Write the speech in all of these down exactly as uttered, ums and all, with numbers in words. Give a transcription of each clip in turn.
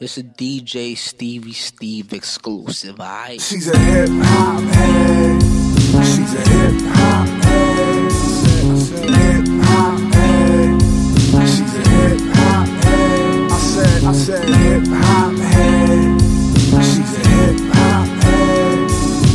This is D J Stevie Steve exclusive, alright? She's a hip hop head. She's a hip hop head. Hip hop head. She's a hip hop head. I said, I said hip hop head. She's a hip hop head.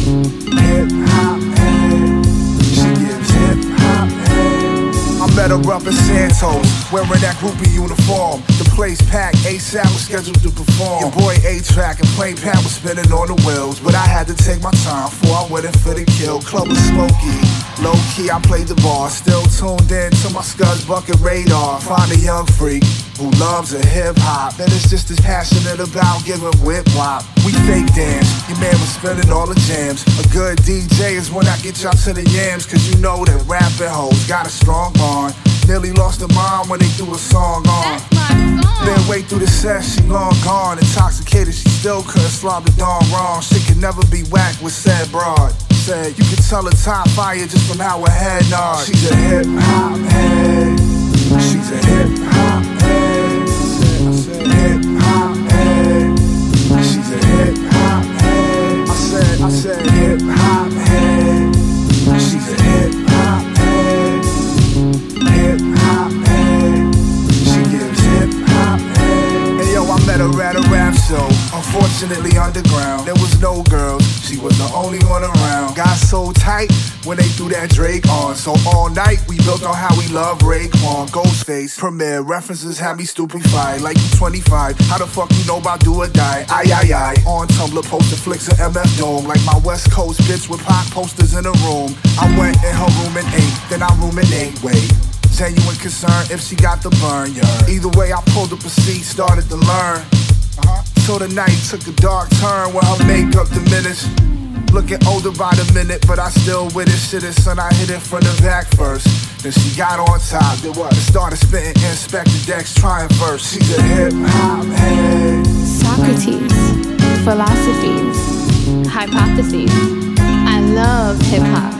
Hip hop head. She gives hip hop head. I met her up in Santos, wearing that groupie uniform. The place packed, ASAP was scheduled to perform. Your boy A-Track and Plain Pat was spinning on the wheels, but I had to take my time before I went in for the kill. Club was smoky, low key I played the bar, still tuned in to my Scuzz Bucket radar. Find a young freak who loves a hip hop, and is just as passionate about giving whip wop. We fake dance, your man was spinning all the jams. A good D J is when I get y'all to the yams, cause you know that rapping hoes got a strong bond. Nearly lost her mind when they threw a song on. That's my song. Then way through the set, she long gone. Intoxicated, she still couldn't slob the dawn wrong. Shit could never be whacked with said broad. Said you could tell her top fire just from how her head nods. She's a hip hop head. She's a hip hop head. I said hip hop head. She's a hip hop head. I said, I said hip hop head. She's a hip hop head. Hip hop head. She gives hip hop head. And yo, I met her at a rap show. Unfortunately underground, there was no girls. She was the only one around. Got so tight when they threw that Drake on. So all night we built on how we love Raekwon. Ghostface, Premier, references had me stupefied. Like you twenty-five, how the fuck you know about do or die? Aye, aye, aye. On Tumblr, posting flicks of M F Dome. Like my West Coast bitch with pop posters in a room. I went in her room and ate, then I ruminate, wait. Genuine concern if she got the burn, yeah. Either way, I pulled up a seat, started to learn. Uh-huh. So the night took a dark turn where her makeup diminished. Looking older by the minute, but I still with it. Shit is son, I hit it from the back first. Then she got on top, did what? And started spitting Inspector Dex trying verse. She's a hip hop head. Socrates, philosophies, hypotheses. I love hip hop.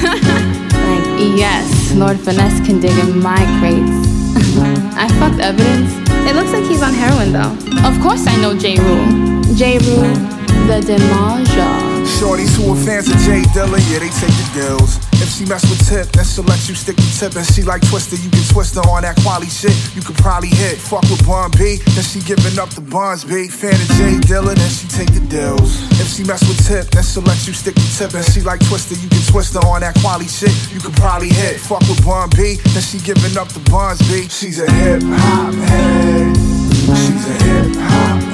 Like, yes, Lord Finesse can dig in my crates. I fucked Evidence. It looks like he's on heroin though. Of course I know J. Rule. J. Rule, the Demonger. Shorties who are fans of Jay Dilla, yeah, they take the deals. If she mess with Tip, then she'll let you stick the tip. And she like Twister, you can twist her on that quality shit. You could probably hit. Fuck with Bun B, then she giving up the buns B. Fan of Jay Dilla, then she take the deals. If she mess with Tip, then she'll let you stick the tip. And she like Twister, you can twist her on that quality shit. You could probably hit. Fuck with Bun B, then she giving up the buns B. She's a hip hop head. She's a hip hop